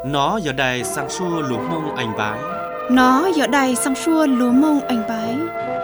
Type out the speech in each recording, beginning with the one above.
Nó giờ đài sang xua lúa mông anh bái. Nó giờ đài sang xua lúa mông anh bái.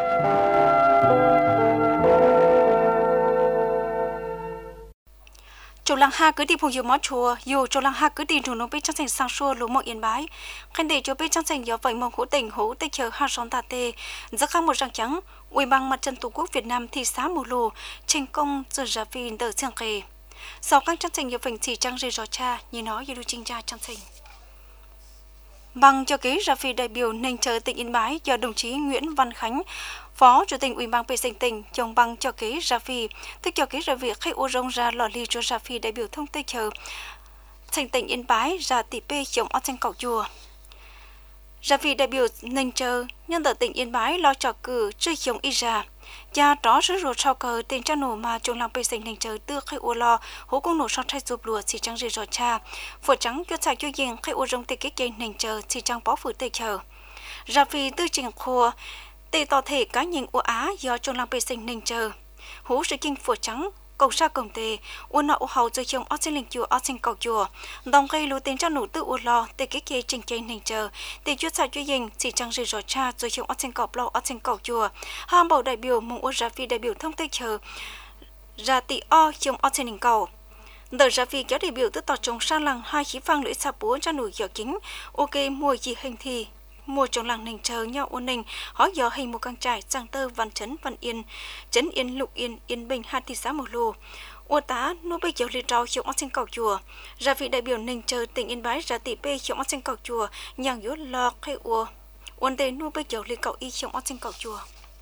Chỗ lăng ha cứ đi phù dù mó chùa, dù chỗ lăng ha cứ đi đủ nó biết trang thành sang xua lúa mông yên bái. Khanh để cho biết trang thành do vậy mong hữu tình hữu tây chờ ha son tà tê. Rất khác một răng trắng, Ủy ban Mặt trận Tổ quốc Việt Nam thị xã Mù Lù, thành công giờ ra vì đỡ giang kề. Sau các trang thành do vậy chỉ trang rì rõ cha, như nó như lưu trình ra trang thành. Bằng cho ký ra phi đại biểu nền chờ tỉnh Yên Bái do đồng chí Nguyễn Văn Khánh, Phó Chủ tịch Ủy ban vệ sinh tỉnh, chồng bằng cho ký ra phi, tức cho ký ra việc khách ô rong ra lò ly cho ra phi đại biểu thông tây chờ thành tỉnh Yên Bái ra tỷ p chồng ở trên cầu chùa. Ra phi đại biểu nền chờ nhân tờ tỉnh Yên Bái lo trò cử chơi chồng y ra. Cha đó rứa ruột sau cờ tiền cha nổ mà trong lòng bê sinh nền chờ tưa khai ô lo hố công nổ sau thay giúp lùa chỉ trắng rì rõ cha phổ trắng cho chạy cho riêng khai ô rong tê kết cây nền chờ chỉ trắng bó phử tê chờ ra phi tư trình khô tê tỏ thể cá nhân ô á do trong lòng bê sinh nền chờ hố sự kinh phổ trắng cầu sa công tê ô nọ ô hậu chơi chồng ở trên linh chùa ở trên cầu chùa đồng gây lù tiền cha nổ tư ô lo tê kết cây trình cây nền chờ tê cho chạy cho riêng chỉ trắng rì rõ cha chơi chồng ở trên cầu lo ở trên cầu chùa ham bầu đại biểu mong ô ra phi đại biểu thông tê chờ ra tỷ o chồng ở trên đỉnh cầu đợt ra phi kéo đại biểu từ tỏ trồng sang làng hai khí phang lưỡi sạp búa cho nổi giỏ kính ok mùa gì hình thì mùa trong làng nền chờ nhau ôn nền hóa gió hình một căn trải giang tơ văn chấn yên lục yên yên bình hai thị xã Mù Lù ô tá nô bây giờ lì trao chồng ở trên cầu chùa ra vị đại biểu nền chờ tỉnh Yên Bái ra tỷ p chồng ở trên cầu chùa nhàng yếu lo khai ua ôn tê nô bây giờ lì cầu y chồng ở trên cầu chùa.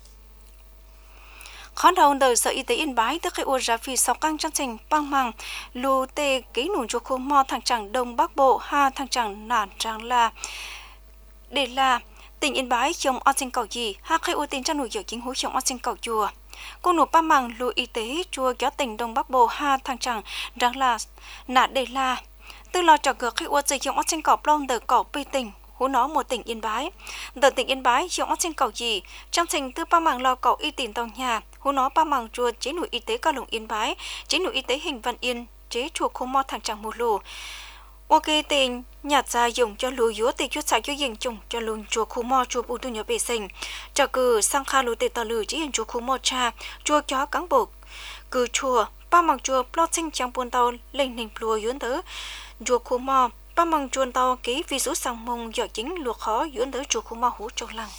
Khó đầu đời Sở Y tế Yên Bái tức khai ua ra phi sau căng chương trình băng măng lù tê ký nụ cho khu mò thằng chẳng Đông Bắc Bộ ha thằng chẳng nản trang là để là tỉnh Yên Bái chồng ở trên cầu gì ha khai ua tiền cho nụ giờ chính hối chồng ở trên cầu chùa cô nụ băng măng lù y tế chùa kéo tỉnh Đông Bắc Bộ ha thằng chẳng rằng là nản để là từ lo cho cửa khai ua dây chồng ở trên cầu plong đời cầu pi tỉnh hú nó một tỉnh Yên Bái. Đợt tỉnh Yên Bái chồng ở trên cầu gì trong trình từ ba mảng lo cầu y tỉnh tàu nhà hú nó ba mảng chùa chế nụ y tế cao lũng Yên Bái chế nụ y tế hình Văn Yên chế chùa khu mò thằng chẳng Mù Lù ok tiền nhạt ra dùng cho lúa dúa tiền chút xài cho dành trồng cho lùn chùa khu mò chùa bù tu nhỏ vệ sinh cho cử sang kha lúa tiền tàu lử chỉ hiện chùa khu mò cha chùa chó cán bộ cử chùa ba mảng chùa plot sinh chẳng buôn tàu lên hình lúa dúa tới chùa khu mò ba măng chuồn tàu ký vi rút sang mông do chính luộc khó dưỡng tới chùa khu ma hú trong lăng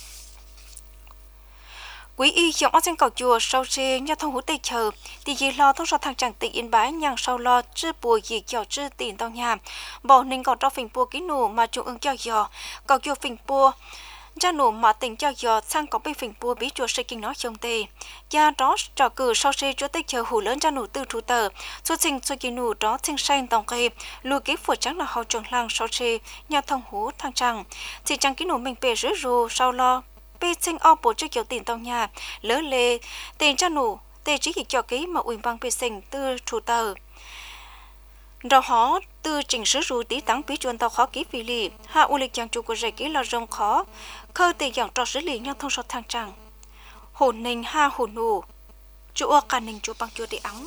quý y chọn ở trên cầu chùa sau xe nhà thông hú tây chờ thì gì lo thông số thằng chẳng tỉnh Yên Bái nhàng sau lo chư bùa gì chào chư tiền tàu nhà bỏ nên còn cho phình bùa ký nổ mà trung ương cho giò cầu chùa phình bùa cha nổ mà tỉnh cho giò sang có bị phình bùa bí chùa xây kinh nó trông tề cha đó trò cử sau xe chúa tây chờ hủ lớn cha nổ từ thủ tờ xuất sinh xuất kỳ nổ đó sinh xanh tòng kê lùi ký phổ trắng là hậu trường làng sau xe nhà thông hú thằng chẳng chỉ chẳng ký nổ mình bể rứa rù sau lo bê sinh o bộ trước kiểu tiền tàu nhà lỡ lê tiền cha nổ tê chỉ hiện cho ký mà ủy ban bê sinh từ thủ tờ đó họ từ chỉnh sửa rù tí tăng bí chuẩn tàu khó ký vì lì hạ u lịch chẳng chủ của rẻ ký là rồng khó khơi tiền dạng trò xử lý nhau thông số thang chẳng hồn ninh ha hồn nụ chúa cả ninh chúa bằng chúa để ắng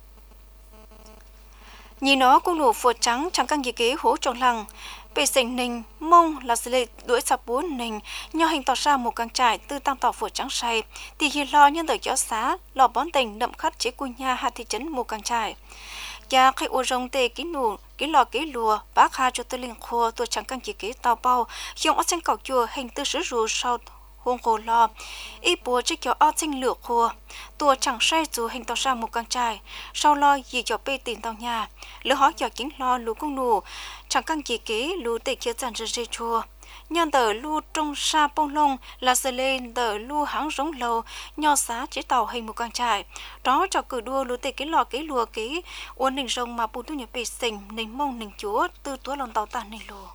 nhìn nó cũng nụ phượt trắng chẳng căng gì kế hố trong lăng bề sinh ninh mông là sự lệ đuổi sạp bốn ninh nhau hình tỏ ra một căn trại từ tăng tỏ phượt trắng say thì hi lo nhân đời gió xá lò bón tình đậm khát chế cùi nha hạ thị trấn một căn trại cha khai ô rong tê ký nụ ký lò ký lùa bác ha cho tư linh khô tôi chẳng căn chỉ ký tàu bao dùng ở trên cầu chùa hình tư sứ rùa sau hôn khô lo y bùa chiếc kiểu ở trên lửa khô tôi chẳng say dù hình tàu ra một căn trại sau lo gì cho bê tiền tàu nhà lỡ hỏi cho chính lo lú công nụ chẳng căn chỉ ký lú tê kia dàn rơi chùa nhân tờ lu trong sa bông lông là sờ lên tờ lu háng rống lâu nho xá chế tàu hình một căn trại đó cho cử đua lu tê cái lò cái lùa cái uốn nình rồng mà bù tu nhập bể sình nình mông nình chúa từ túa lòng tàu tàn nình lùa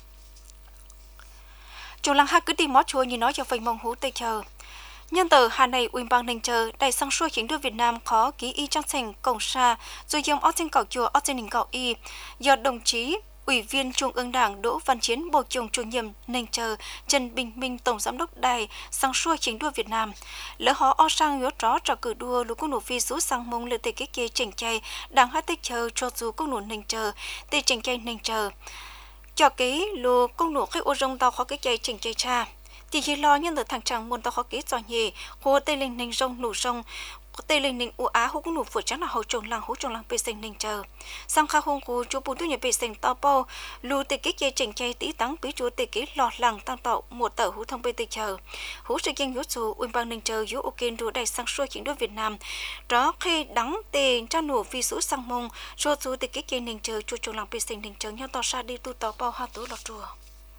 chỗ lăng hai cứ đi mót chùa như nói cho phình mông hú tê chờ nhân tờ hà này ủy ban nình chờ đại sang xuôi chính đưa Việt Nam khó ký y trang thành cổng sa rồi dùng ở trên cầu chùa ở trên đỉnh cầu y do đồng chí Ủy viên Trung ương Đảng Đỗ Văn Chiến Bộ trưởng Chủ nhiệm nền chờ Trần Bình Minh Tổng Giám đốc Đài sang xuôi chính đua Việt Nam lỡ họ o sang yếu rõ cho cử đua lũ công nổ phi rút sang mông lệ tê kế chỉnh chay đang hát tích chờ cho dù công nổ nền chờ tê chỉnh chay nền chờ cho cái lô công nụ cái ô rong tàu khó cái chạy chỉnh chạy cha thì chỉ lo nhân được thằng chàng muốn tàu khó cái giỏi nhỉ hồ tây linh ninh rong nụ rong tây linh ninh u á hú cũng nụ phổi trắng là hậu trồng làng bê sinh ninh chờ sang kha hông cô chú bù tu nhà bê sinh tàu bao lù tê cái chạy chỉnh chạy tí tắng bí chúa tê cái lọt làng tăng tàu một tờ hú thông bê tê chờ hú sự kinh hú số uy bang ninh chờ hú ok đồ đại sang xuôi chính đô Việt Nam đó khi đắng tê cha nụ phi sũ sang mông cho chú tê cái chạy ninh chờ chú trồng làng bê sinh ninh chờ nhau tàu xa đi tu tàu bao ha tú lọt chùa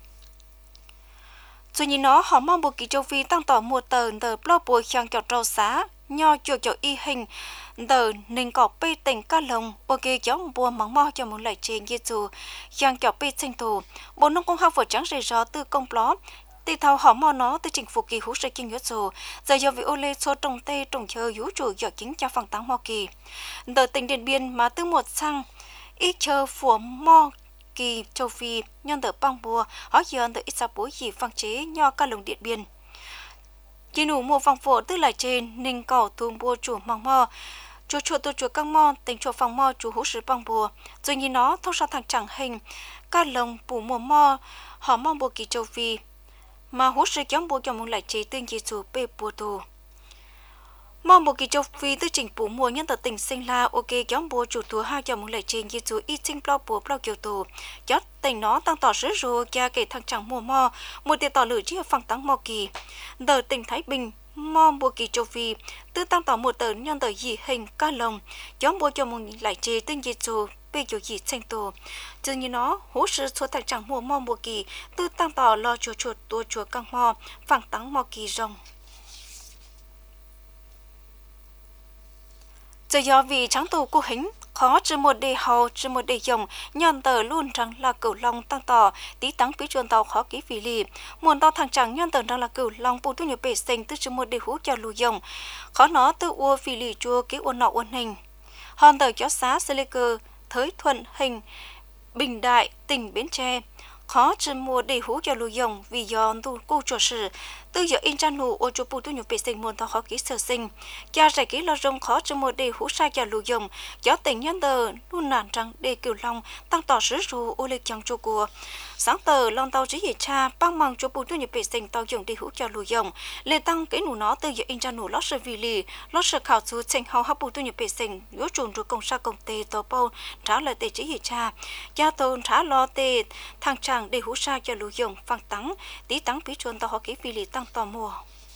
dù nhìn nó họ mong bộ kỳ châu Phi tăng tỏ một tờ blo bùi khang kẹo trâu xá nho chùa chậu y hình tờ nền cỏ bê tỉnh ca lồng bộ kỳ giống bùa mắng mo cho muốn lại trên như dù khang kẹo bê sinh thủ bộ nông công học vừa trắng rề rò từ công pló tì thao họ mò nó từ chính phủ kỳ hú sẽ kinh nhất dù giờ do vị ô lê số trồng tê trồng chờ hú chủ dọ chính cho phẳng tăng mò kỳ tờ tỉnh Điện Biên mà từ một sang ít chờ của mò kỳ châu Phi nhân tờ băng bùa họ dần tờ ít sa bối gì phăng chế nho ca lồng Điện Biên chỉ nụ mua phăng phổ tức là trên ninh cầu thường bùa chủ mong mò chùa tu chùa căng mò tỉnh chùa phăng mò chủ hú sứ băng bùa rồi nhìn nó thông ra thằng chẳng hình ca lồng bù mùa mò họ mong bùa kỳ châu Phi mà hú sứ kéo bùa cho mong lại chế tương gì chủ bê bùa tù mong bộ kỳ châu Phi tư chỉnh phủ mùa nhân tờ tỉnh sinh la ok kéo bùa chủ thua hai cho muốn lại trên như chú y sinh blo kiều tù chót tỉnh nó tăng tỏ sứ rùa kia kể thằng chẳng mùa mò một tiền tỏ lử chia phẳng tăng mò kỳ tờ tỉnh Thái Bình mong bộ kỳ châu Phi tư tăng tỏ một tờ nhân tờ dị hình ca lồng kéo bùa cho muốn lại chế tương như chú bây giờ gì tranh tù chứ như nó hú sứ số thằng chẳng mùa mò bộ kỳ tư tăng tỏ lo chuột tua chùa căng mò phẳng tăng mò kỳ rồng giờ do vì trắng tù cô hính khó trừ một đề hầu trừ một đề dòng nhon tờ luôn rằng là cửu long tăng tỏ tí tắng bí chuồn tàu khó ký vì lì muôn tàu thằng chẳng nhon tờ rằng là cửu long bù tu nhiều bể xanh từ trừ một đề hú cho lù dòng khó nó từ ua vì lì chua ký uốn nọ uốn hình hòn tờ chó xá Seliker thới thuận hình Bình Đại tỉnh Bến Tre khó trừ một đề hú cho lù dòng vì do tu cô trò sử từ giờ in trang nụ ô chụp bù tu nhiều bể sinh muôn tàu khó ký sơ sinh cha giải ký lo rong khó trừ một đề hú sai cho lù dòng gió tỉnh nhân tờ luôn nản rằng đề cửu long tăng tỏ sứ rù ô lịch chẳng chua của sáng tờ long tàu chỉ hệ cha băng mang chụp bù tu nhiều bể sinh tàu dùng đề hú cho lù dòng lệ tăng cái nụ nó từ giờ in trang nụ lót sơ vì lì lót sơ khảo chú trình hậu hấp bù tu nhiều bể sinh yếu chuồn rồi công sa công tê tàu bao trả lời tê chỉ hệ cha gia tôn trả lo tê thằng chàng đề hú sai cho lù dòng phăng tắng tí tắng phí chuồn tàu họ ký vì lì tăng tò mùa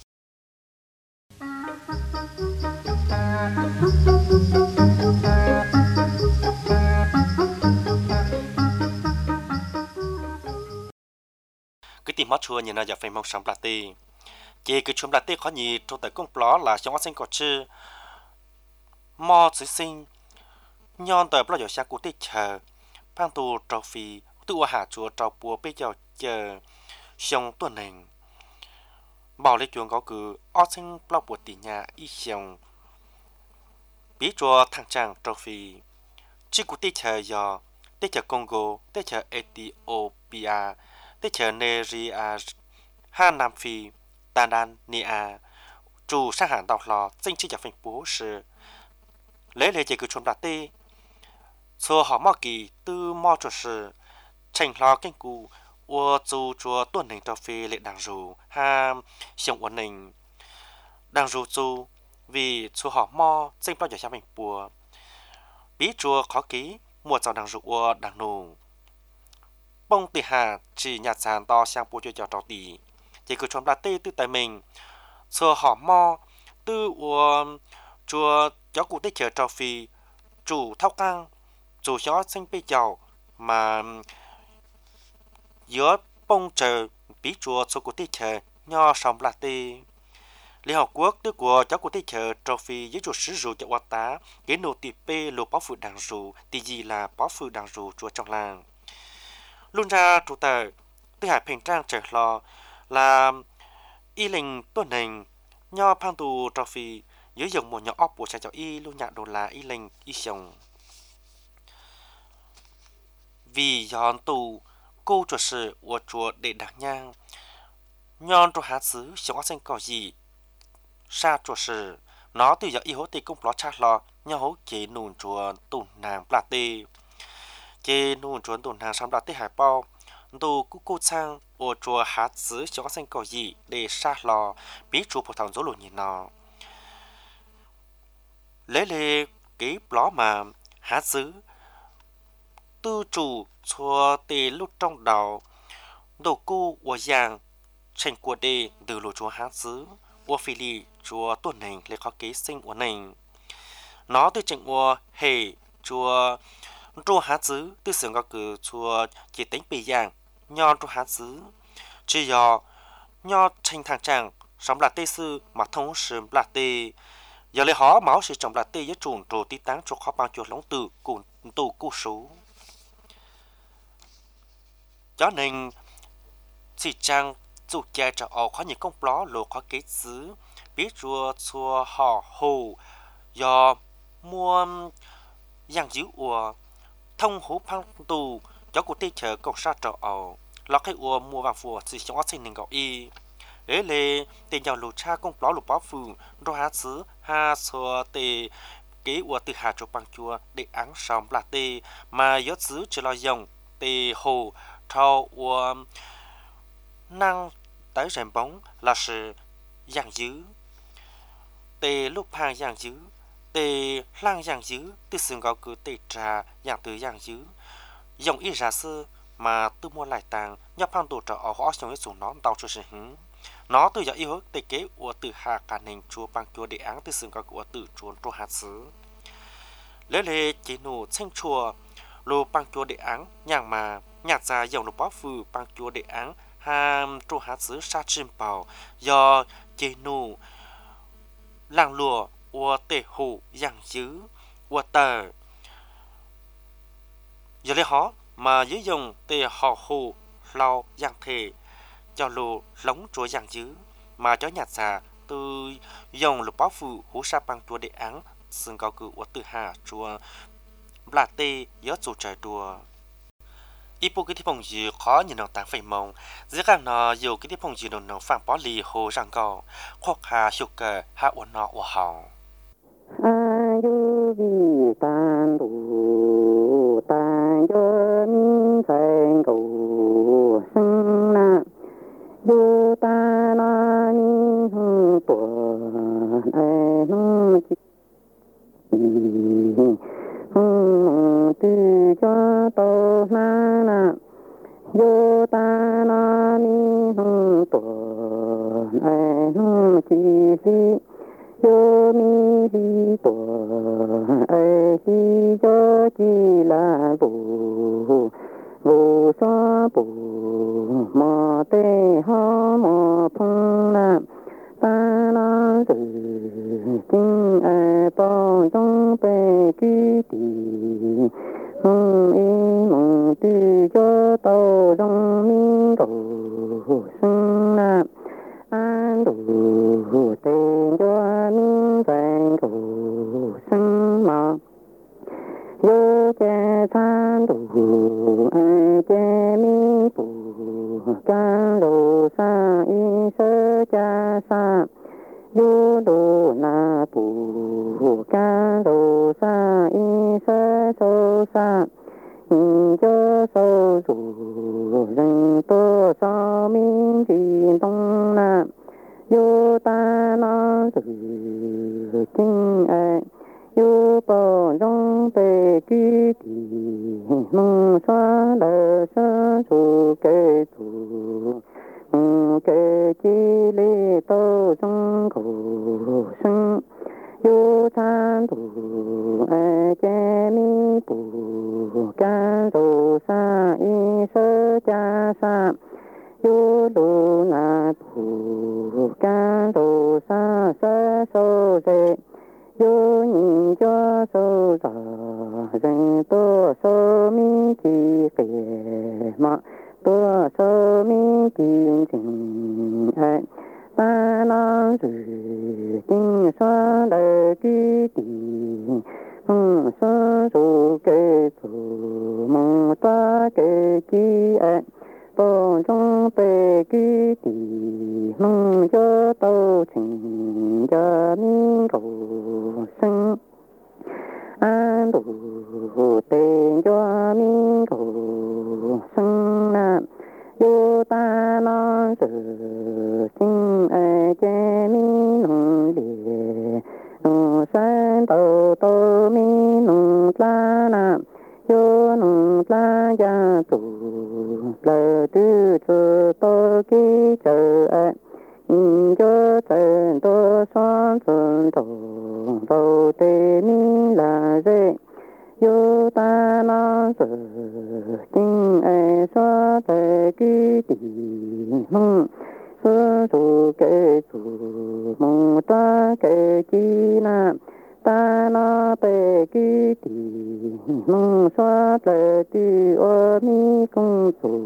cái tìm mót chua như nào giờ phải mong sống latte chỉ cái chum latte khó nhì trong tại công pló là trong sinh có chữ mò chữ sinh nhon tại bao giờ xa cụ tết chờ phang tu trâu phi tự hạ chùa trâu bùa bây giờ chờ xong tuần này bảo lấy chuyện có cứ ở sinh bao bùa tỷ nhà ít xong bí chùa thằng chàng trâu phi chỉ cụ tết chờ giờ tết chờ Congo tết chờ Ethiopia tết chờ Nigeria Hà Nam Phi Tanzania chủ sang hàng đào lò danh chỉ cho thành phố是lấy lấy chỉ cứ chôm đặt tê số họ mò kỳ tư mò cho sự thành lo kinh cụ của chủ chúa tuần hình trò phi lệ đảng rù ha xong ổn định đảng rù chủ vì số họ mò danh bao giờ cho thành phố bí chúa khó ký mua cho đảng rù của đảng nù bông tì hà chỉ nhặt sàn to sang bố cho trò tì chỉ cứ chôm đặt tê từ tại mình số họ mò tư của chúa cháu cụ tết chờ trò phi chủ thao căng chủ chó xanh bê chào mà giữa bông chờ bí chùa số cụ tết chờ nho sòng là tê Liên Hợp Quốc đưa của cháu cụ tết chờ trò phi với chủ sứ rù cho quạt tá cái nô tì pê lô bó phụ đảng rù tì gì là bó phụ đảng rù chùa trong làng luôn ra chủ tờ tư hải平trang trở lo là y lệnh tuần hình nho phang tù trò phi dưới dòng một nhỏ ốc của cha cháu y luôn nhạc đồ là y lệnh y xong vì giòn tù cô chủ sự của chùa để đặc nhang nhon cho há xứ sống sinh có gì sa chủ sự nó từ giờ y hố tì cũng ló cha lo nhau hố chế nùn chùa tùn nàng plate chế nùn chùa tùn nàng xong plate hải bao đồ cú cô sang ô chùa há xứ cho sinh cầu gì để xa lò biết chùa phổ thông dỗ lụt nhìn nó lấy lệ cái ló mà há xứ tư chủ chùa tề lúc trong đầu đồ cô của giang tranh của đề từ lô chùa há xứ của phi lì chùa tuần này lấy khó kế sinh của này nó từ tranh của hề chùa chùa há xứ từ sướng có cử chùa chỉ tính bị giang nho chùa há xứ chỉ do nho tranh thang trang sống là tê sư mà thông sớm là tê giờ lấy họ máu sự trọng là tê với chuồng trồ tí táng cho khó bao chuột lóng từ cùng tù cu số cho nên chỉ trang dù cha cho họ có những công ló lộ có kế xứ biết chùa chùa họ hồ do mua giang dữ ua thông hú phăng tù cho cụ tê chờ công sát cho họ lo cái ua mua vàng phùa chỉ trong sinh nên gọi y để lệ tiền giàu lù cha công ló lù bó phù rồi há xứ ha xua tê kế ua từ hà chụp bằng chùa để áng sống là tê mà gió xứ chỉ lo dòng tê hồ thâu ua năng tới rèm bóng là sự giang dữ tê lúc hàng giang dữ tê lang giang dữ từ xương gạo cứ tê trà giang từ giang dữ dòng ít ra sư mà tôi mua lại tàng nhập hàng tổ trợ ở họ trong cái súng nó tàu cho sự hứng nó từ giờ yêu tê kế của từ hà cả nền chùa bằng chùa để áng từ xương gạo của từ chùa chùa hạt xứ lấy lệ chế nổ thanh chùa lô bằng chùa để áng nhàng mà nhạt ra dòng lục bó phừ bằng chùa để áng ham chùa hạt xứ sa chim bào do chế nổ làng lùa của tê hủ giang dữ của tờ giờ lấy họ mà dưới dùng tê họ hủ lau giang thể cho lô lóng chùa giang dữ mà cho nhạt ra từ dòng lục bó phừ hú sa bằng chùa để áng xương cao cử của từ hà chùa là tê gió dù trời đùa ít bộ cái thiết phong gì khó nhìn nó tàng phải mong giữa các nó dù cái thiết phong gì nó phản bó lì hồ rằng cầu khoác hà hiệu cờ hạ uốn nó của họ ayu vi tan du tan yo min sang cầu sang na yo ta na ni hu po ai nu chi tu cho to na na yo ta na ni hu po ai nu chi si yo mi hi to ai hi cho chi la bu bu sa bu ma te ha ma phong na ta na từ kinh ai bao trong bề ký tì hương y mong tư cho tàu trong minh cầu sinh na an đủ tên cho minh vàng cầu sinh mà yo cha than đủ ai cha mi bù ca đồ sa y sơ cha sa yo đồ na bù ca đồ sa y sơ sô sa cho sâu rủ rừng tô so minh chỉ đông na yo ta na từ kinh ai yo bỏ trong bề ký kỳ mong xóa đời sơ su kê thủ kê chi lê tô trong khổ sinh yo than thủ ai che mi bù ca đồ sa y sơ cha sa yo đồ na bù ca đồ sa sơ sô rê yo nhìn cho sâu già rừng tô sơ mi chi kề mà tô sơ mi chi tình ai ta na rử kinh xoa đời ký tì sơ sô kê thủ mong ta kê chi ai tô trong bề ký tì mong cho tâu tình cho minh cầu sinh an đủ tên cho minh cầu sinh na ta non sự sinh ai chế mi nung địa nung san tô tô mi nung la na yo nung la ya tu lơ tư chư tô ki chơ ai cho chân tô xoan chân tô tô tê mi la dê yo ta na sơ kinh ai xoa tê ki tì mong sơ su kê su mong ta kê chi na ta na tê ki tì mong xoa tê ti ô mi công su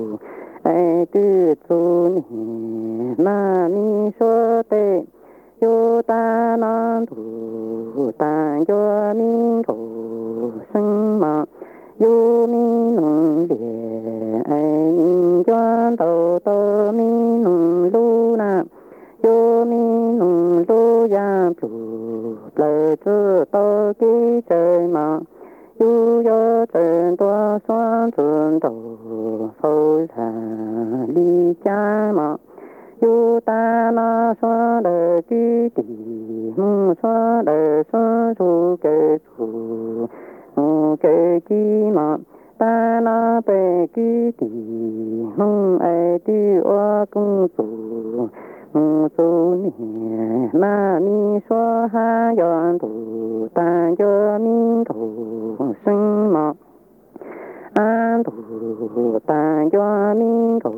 ai tư su ni na mi so tê yo ta na tu ta yo mi ko sinh ma yo mi nong địa ai ni cho tàu tàu mi nong lu na yo mi nong lu ya tu lời chữ tàu ki chơi ma yo yo chân tua xoan chân đầu sâu xa đi cha ma yo ta na xoa đời ki tì mong xoa đời xoa su kê su mong kê chi ma ta na bê ki tì mong ai ti oa cung su mong su ni na mi xoa ha yon tu ta yo mi tu sinh ma an tu ta yo mi tu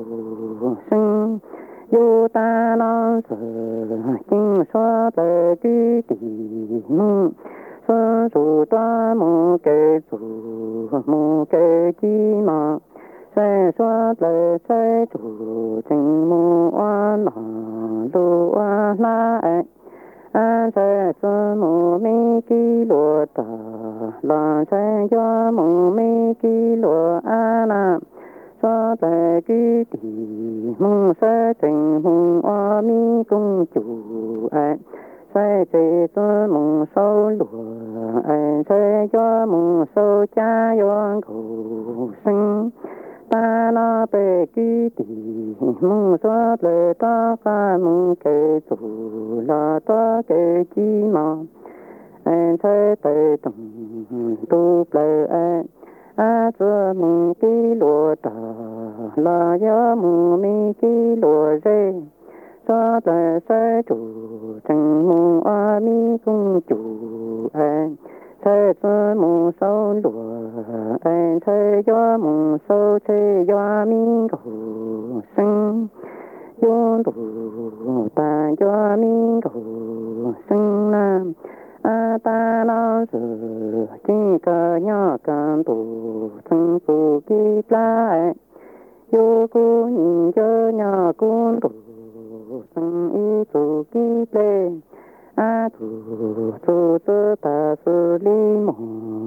sinh yo ta na sơ kinh xoa tê ki tì mong sơ su toa mong kê su mong kê chi ma sai xoa tê sai tu chính mong oan ma lu oan na ai an sai sơ mong mi ki lúa ta lan sai yo mong mi ki lúa an na xoa tê ki tì mong sai tình mong oa mi công chủ ai sai chế cho mong sâu lúa ai sai cho mong sâu cha yon cầu sinh ta na bê ki tì mong xoa lê ta ca mong kê chủ la ta kê chi ma ai sai tê tùng tu plê ai a chua mong ki lúa ta la ya mong mi ki lúa dê cho tê sai chủ chẳng mong a mi công chủ ai sai chua mong sâu lúa ai sai cho mong sâu chê ya mi cầu sinh yon tu ta cho mi cầu sinh nam a ta na sơ chi ca nha can tu thân su ki pla ai yo ku nhìn cho nhà kun tu thân y su ki ple a tu su su ta su li mo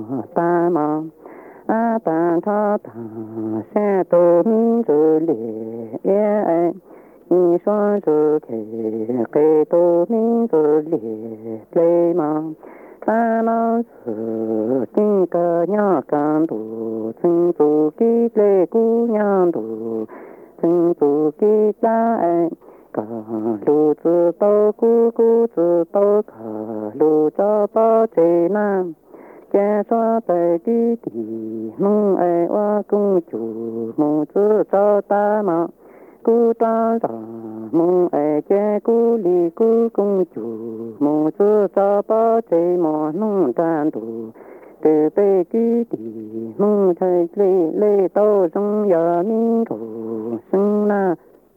ta ma a ta tha ta se tu min su li ye ai ni xoan su ke ke tu min su li ple ma ta na sơ kinh ca nha can tu thân su ki ple ku nha tu thân su ki pla ai cả lu zư tao cu cu zư tao cả lu cho bao chế nam cha xoa tê ki tì mong ai oa cung chủ mong zư cho ta mà cu ta ra mong ai cha cu li cu cung chủ mong zư cho bao chế mò nông tan tu từ bê ki tì mong thầy lê lê tao trong ya mi cầu sinh na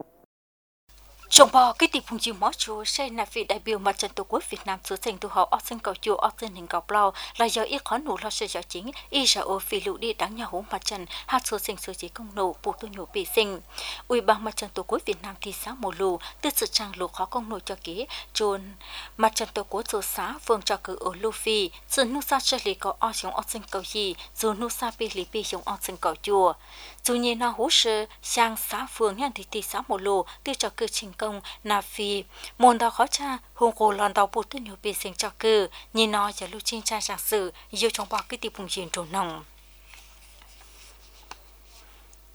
trong bò cái tiệp phùng chiều mó chúa say là vị đại biểu mặt trận tổ quốc Việt Nam số thành tu họ ở sân cầu chùa ở sân hình cầu blau là do ít khó nổ lo sự giáo chính Israel phi lũ đi đáng nhà hố mặt trận hạt số thành số chỉ công nổ bộ tu nhổ bị sinh ủy ban mặt trận tổ quốc Việt Nam thị xã Mồ Lù từ sự trang lũ khó công nổ cho ký chôn mặt trận tổ quốc số xã phường cho cử ở Lu Phi sự nô sa chơi lì có ở trong ở sân cầu gì dù nô sa bị lì bị trong ở sân cầu chùa dù nhiên na hỗ trợ sang xã phường nhân thị xã Mồ Lù từ cho cử trình công na phi môn đào khó cha hùng cổ lòn đào bột tư nhiều bị sinh cho cử nhìn nóจะlưu trình tra sản sự yêu trong bao cái tiệp phùng chiến trốn nòng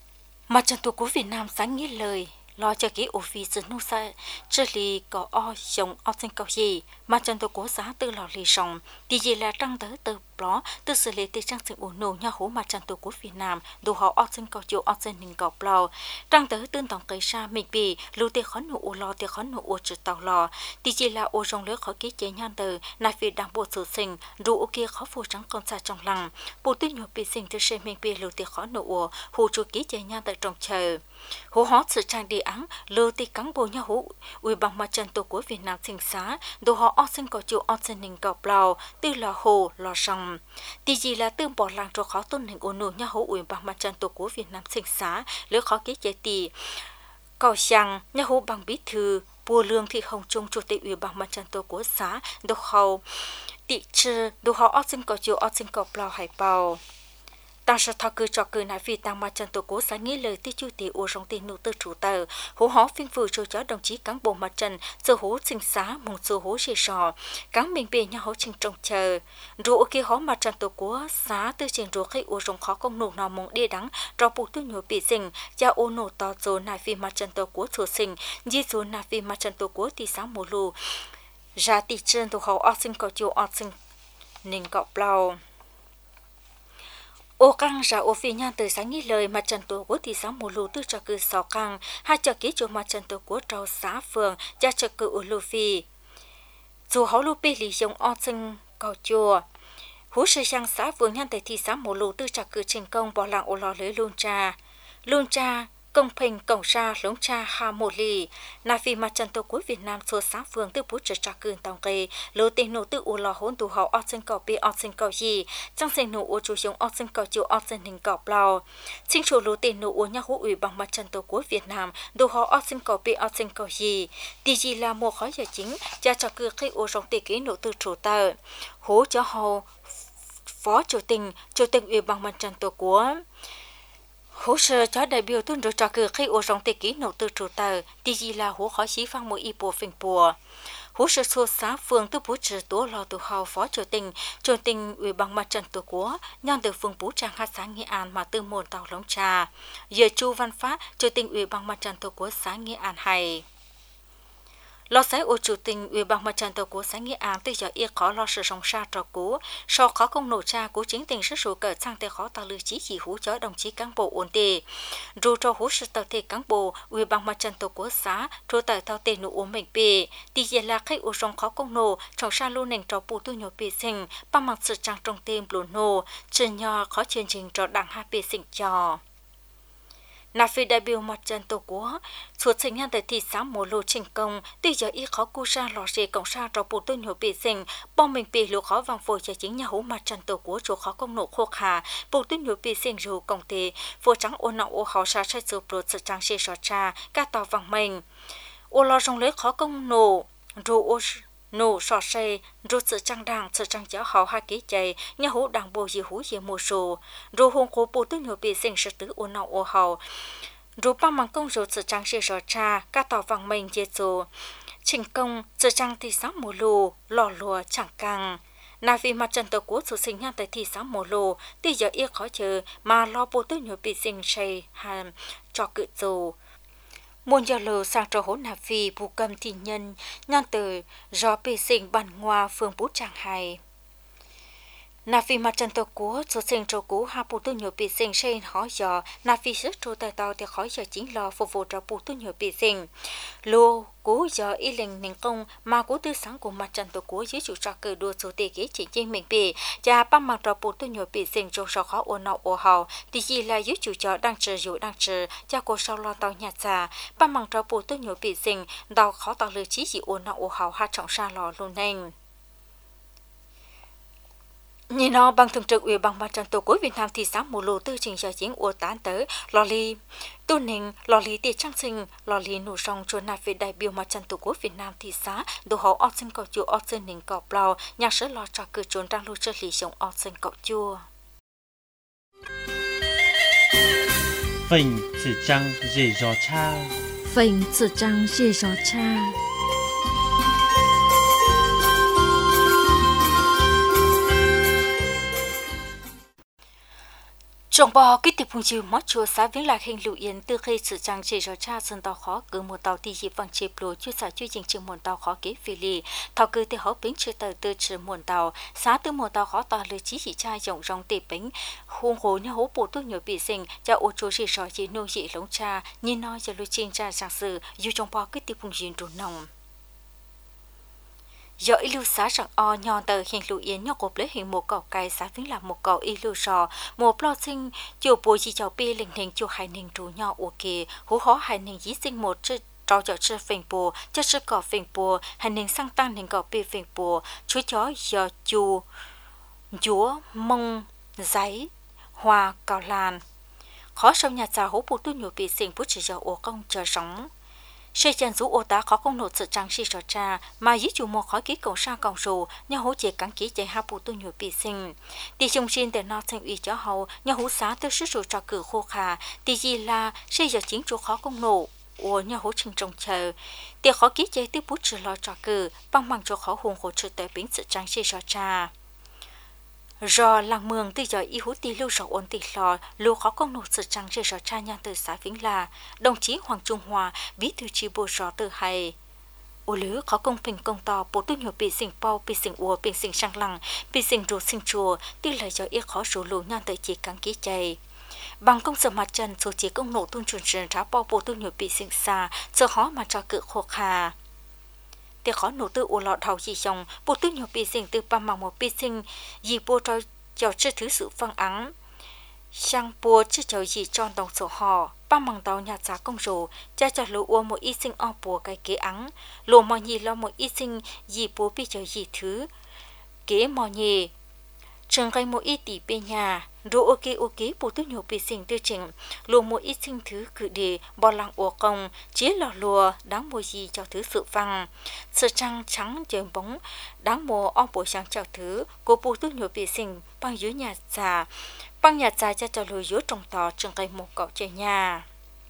Mặt trận Tổ quốc Việt Nam sáng nghĩ lời lo cho cái ổ phi sự nô sa chứ lì có o sống o sinh cầu gì mặt trận Tổ quốc xã từ lò lì sống thì gì là trăng tới từ đó từ xử lý từ trang sự ổ nổ nhau hố mặt trận Tổ quốc Việt Nam đồ họ o sinh cầu chiều o sinh hình cầu blau trăng tới tương tổng cây sa mình bị lưu tê khó nổ ổ lo tê khó nổ ổ trượt tàu lò thì gì là ổ rong lứa khó ký chế nhan từ nai phi đang bộ sự sinh đủ ok khó phù trắng con xa trong lăng bộ tuyên nhộp bị sinh từ xe mình bị lưu tê khó nổ ổ hồ chu ký chế nhan từ trong chờ hố hót sự trang địa áng lưu tê cán bộ nhau hố ủy ban mặt trận Tổ quốc Việt Nam sinh xá đồ họ o sinh cầu chiều o sinh hình cầu blau từ lò hồ lò rong thì gì là tương bỏ làng cho khó tôn hình ổn nổ nhau hữu ủy ban mặt trận Tổ quốc Việt Nam sinh xá lỡ khó ký chế tỷ cầu sang nhau hữu bằng bí thư bùa lương thị hồng trung chủ tịch ủy ban mặt trận Tổ quốc xã đồ hậu tị trừ đồ họ ớt sinh cầu chiều ớt sinh cầu blau hải bào ta sẽ thọ cử cho cử nãy vì tăng mặt trận Tổ quốc xã nghĩ lời tí chủ tịch u rong tin nụ tư chủ tờ hố hó phiên phù cho chó đồng chí cán bộ mặt trận sở hố sinh xá mong sở hố xì sò cán mình bề nhau hố trình trông chờ rượu kia hó mặt trận Tổ quốc xã tư trình rượu khi u rong khó công nụ nào mong đi đắng cho bộ tư nhổ bị sinh cha ô nổ to rồi nãy vì mặt trận Tổ quốc thừa sinh di rồi nãy vì mặt trận Tổ quốc thì sáng mùa lù ra tị trên tổ hậu sinh cầu chiều sinh nên cọ blau ô căng ra ô phi nhan từ sáng nghĩ lời mặt trận Tổ quốc thì sáng mùa lù tư cho cử sáu căng hai cho ký cho mặt trận Tổ quốc trao xã phường cha cho cử ô lù phi dù hậu lù phi lý giống o sinh cầu chùa hú sự sang xã phường nhan từ thì sáng mùa lù tư cho cử trình công bỏ làng ô lò lưới luôn cha công bình cổng ra lống cha hà một lì na phi mặt trận Tổ quốc Việt Nam số xã phường tư bút trà cường tòng kề lô tình nổ tự u lò hỗn tù họ ở sinh cầu bị ở sinh cầu gì trong sinh nổ u chủ giống ở sinh cầu chiều ở sinh hình cầu blau sinh chủ lô tình nổ u nhà hữu ủy bằng mặt trận Tổ quốc Việt Nam đồ họ ở sinh cầu bị ở sinh cầu gì thì gì là một khói giờ chính cha trà cường khi u rong tỷ ký nổ từ chủ tờ hố cho hậu phó chủ tịch ủy ban mặt trận Tổ quốc hỗ trợ cho đại biểu tuân thủ trò cử khi ô rong tê ký nổ từ chủ tờ thì gì là hỗ khó chí phang mỗi y bộ phình bùa hỗ trợ số xã phường tư bố trừ tố lò từ hào phó chủ tình ủy ban mặt trận Tổ quốc nhằm từ phường bố trang hát xã Nghệ An mà từ môn tàu lóng trà giờ Chu Văn Phát chủ tình ủy ban mặt trận Tổ quốc xã Nghệ An hay lo sái ô chủ tình ủy ban mặt trận Tổ quốc xã Nghệ An từ giờ y khó lo sự sống xa trò cũ sau khó công nổ cha của chính tình sức số cỡ sang tê khó tạo lưu chí chỉ hú cho đồng chí cán bộ ổn tề dù cho hú sự tạo thể cán bộ ủy ban mặt trận Tổ quốc xã rồi tại tạo tề nổ ổn bệnh bề thì giờ là khách ô sống khó công nổ trong xa lưu nền trò bù tu nhổ bề sinh bằng mặt sự trang trong tim lũ nổ chân nho khó chương trình trò đảng hai bề sinh cho na phi đại biểu mặt trận Tổ quốc suốt sinh nhang tại thị xã mùa lô trình công tuy giờ y khó cu ra lò rề cộng sa cho bộ tôi nhổ bị sinh bom mình bị lũ khó vàng phổi cho chính nhà hú mặt trận Tổ quốc chỗ khó công nổ khô hà bộ tôi nhổ bị sinh rù công tế phổi trắng ô nọ ô khó sa sai sụp rồi sự trang xe sọ cha ca tàu vàng mình ô lo rong lấy khó công nổ rù ô nổ sọ xe rù sự trang đàng sự trang giáo họ hai ký chạy nhà hú đảng bộ gì hú gì mùa sổ rù hôn cố bộ tôi nhổ bị sinh sự tứ ô nọ ô hậu rú ba mang công rú sự trang xe rõ cha các tàu vàng mình dễ dụ trình công sự trang thị xã mùa lù lò lùa chẳng càng na vì mặt trận Tổ quốc sự sinh nhang tại thị xã mùa lù tuy giờ yêu khó chờ mà lo bộ tư nhổ bị sinh say hàm cho cự dù muôn giờ lù sang trò hỗn na vì bù cầm thị nhân nhan từ do bị sinh bàn ngoa phường bút chẳng hay na phi mặt trận Tổ quốc số sinh trâu cũ hai bộ tư nhựa bị sinh sen khó giờ na phi sức trâu tài tàu thì khó giờ chính lo phục vụ cho bộ tư nhựa bị sinh lô cũ giờ y linh nền công mà cũ tư sáng của mặt trận Tổ quốc dưới chủ trò cử đua số tiền ghế chỉ trên mình bị và bằng mặt cho bộ tư nhựa bị sinh trâu sao khó ôn nọ ô hào thì gì là dưới chủ trò đang trừ cho cô sau lo tàu nhạt già bằng mặt cho bộ tư nhựa bị sinh đào khó tạo lừa chí gì ôn nọ ô hào hai trọng sa lò luôn nên nhìn nó bằng thường trực ủy ban mặt trận Tổ quốc Việt Nam thị xã mùa lù tư trình giờ chính ủa tán tới lò lì tu ninh lò lì tiệt trang sinh lò lì nổ song cho nạp về đại biểu mặt trận Tổ quốc Việt Nam thị xã đồ hậu ở sinh cầu chùa ở sinh ninh cầu blau nhà sở lò trò cử trốn đang lưu cho lì sống ở sinh cầu chùa Phình chỉ trang dễ dò cha Phình chỉ trang dễ dò cha trong bò cái tiệp phun chiều mót chùa xã viếng lạc hình lụ yên từ khi sự trang chế cho cha dân tàu khó cứ một tàu đi dịp vàng chếp lúa chưa xã chưa dừng chừng một tàu khó kế phi lì thảo cứ từ họ bính chưa tàu từ chừng một tàu xã từ một tàu khó tàu lừa chỉ cha rộng rong tệp bính hùng hồ nhà hố bộ tôi nhiều bị sinh cha ô chỗ gì sỏi chỉ nô dị lống cha nhìn nói cho lừa chiên cha sang sự dù trong bò cái tiệp phun chiều trốn nòng do ý lưu xã rằng o nhon tờ hiện lụ yên nhóc cột lấy hiện một cỏ cây xã vĩnh làm một cỏ ý lưu sò một lo sinh chiều bùi chỉ cháu pi linh hình chiều hai ninh trú nhỏ ok hú hó hai ninh dí sinh một chữ trò chợ chữ phình bùa chữ chữ cỏ phình bùa hai ninh sang tăng ninh cỏ pi phình bùa chú chó do chu chúa mông giấy hoa cào lan khó sau nhà già hú bùa tu nhiều bị sinh bút chỉ do ô công chờ sống xây chân rú ô tá khó công nộp sự trang sĩ sở cha mà dĩ chủ một khói ký cầu sa cầu rù nhà hỗ trợ cắn ký chạy hạ bộ tu nhiều bị sinh đi chung xin để nó thành uy cho hậu nhà hỗ xá tư sức rù cho cử khô khà đi gì là xây giờ chính chủ khó công nộp ô nhà hỗ trình trồng chờ tiệc khó ký chạy tư bút trừ lo cho cử bằng cho khó hùng hỗ trợ tới biến sự trang sĩ sở cha do làng mường từ giờ y hú tì lưu sầu ôn tì lò lưu khó công nộp sự trang chế sở cha nhà từ xã Vĩnh La đồng chí Hoàng Trung Hoa bí thư chi bộ rõ từ hay ô lứa khó công bình công to bộ tu nhiều bị sinh bao bị sinh ua bị sinh sang lăng bị sinh ruột sinh chùa từ lời cho y khó số lưu nhà từ chỉ căng ký chạy bằng công sở mặt trần số chỉ công nộp tuân chuẩn truyền trả bao bộ tu nhiều bị sinh xa sợ khó mà cho cự khô kha để khó nổ tư ô lọt hậu gì xong bộ tư nhiều bị sinh từ ba màu một bị sinh gì bộ cho chưa thứ sự phăng ắng sang bộ chưa cho gì tròn đồng sổ họ ba màu tàu nhà giá công rồ cha cho lũ ô một ít sinh o bộ cái kế ắng lũ mò nhì lo một ít sinh gì bộ bị cho gì thứ kế mò nhì trường gây một ít tỷ bên nhà rồi ok bộ tư nhiều bị sinh tư chỉnh lùa một ít sinh thứ cử đề bỏ lăng ổ công chế lò lùa đáng mua gì cho thứ sự văng sự trăng trắng trời bóng đáng mua ông bộ sáng cho thứ của bộ tư nhiều bị sinh bằng dưới nhà già cho lùi dưới trồng tỏ trường gây một cậu chơi nhà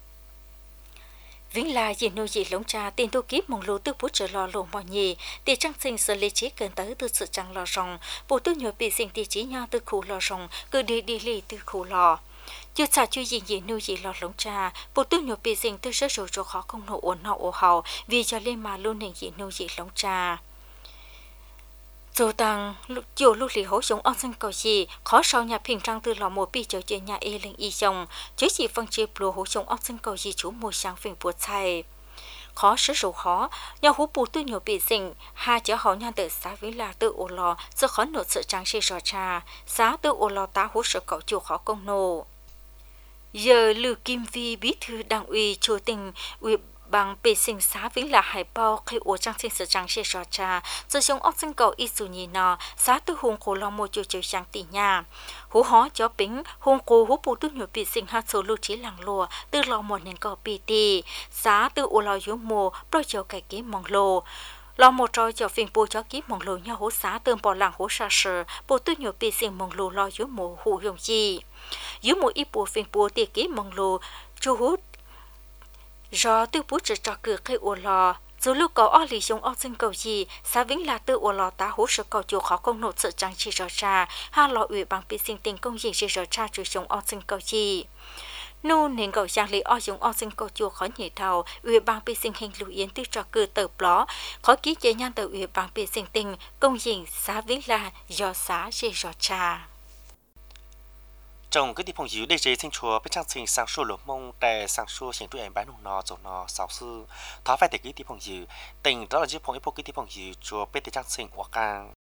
Vĩnh La gì nuôi gì lống cha tiền tu kiếp mong lô tư bút trở lò lộ mò nhì tiền trang sinh sự lý trí cần tới từ sự trang lò rồng bộ tư nhiều bị sinh tiền trí nhau từ khu lò rồng cứ đi lì từ khu lò chưa xa chưa gì nuôi gì lò lống cha bộ tư nhiều bị sinh từ rất rồi cho khó không nổ ổn nọ ổ hào vì cho lên mà luôn hình gì nuôi gì lống cha rồi tăng chiều lúc lì hỗ sống ông sinh cầu gì khó sau nhà平trang từ lò một bị trở về nhà e lên y chồng chứ chỉ phân chia lúa hỗ sống ông sinh cầu gì chú mua sang phiền buộc chạy khó sử dụng khó nhà hú bù tư nhiều bị sinh hai chở họ nhà từ xã với là tự ô lò do khó nộp sự trang sĩ rõ cha xã tự ô lò tá hú sự cậu chiều khó công nô giờ Lưu Kim Vi bí thư đảng ủy chủ tình ủy bằng bề sinh xã Vĩnh là hải bao khi ở trang sinh sự trang sĩ rõ cha do sống ốc sinh cầu ít dù nhì nọ xã tư hùng khổ lo một chiều sang tỷ nhà hú hó cho bính hùng cố hú bù tư nhiều bị sinh hát số lưu trí làng lùa từ lo một nền cầu bị tì xã tư ô lo yếu mùa đôi chiều cải kế mong lô lo một trò cho phiền bù cho ký mong lô nhau hú xã tương bỏ làng hú sa sờ bù tư nhiều bị sinh mong lô lo yếu mùa hụ dùng gì yếu mùa ít bù phiền bù tì ký mong lô chú hút do tư bút cho cửa khi ô lò dù lúc có ở lì dùng ở sinh cầu gì xã Vĩnh là tự ô lò tá hỗ trợ cầu chủ khó công nộp sự trang trí rõ ra ha lò ủy bằng bị sinh tình công gì chỉ rõ ra chủ dùng ở sinh cầu gì nô nên cầu giang lý ở dùng ở sinh cầu chủ khó nhị thầu ủy bằng bị sinh hình lưu yến tư cho cửa tờ bló khó ký chế nhan tờ ủy bằng bị sinh tình công gì xã Vĩnh là do xã chỉ rõ ra trong cái địa phương dưới đây chế sinh chúa bên trang sinh sang số lúa mông tại sang số hiện tụi em bán hùng nọ rồi nọ sáu sư tháo phải từ cái địa phương dưới tỉnh đó là chiếc phong cái địa phương dưới chúa bên trang sinh hoặc càng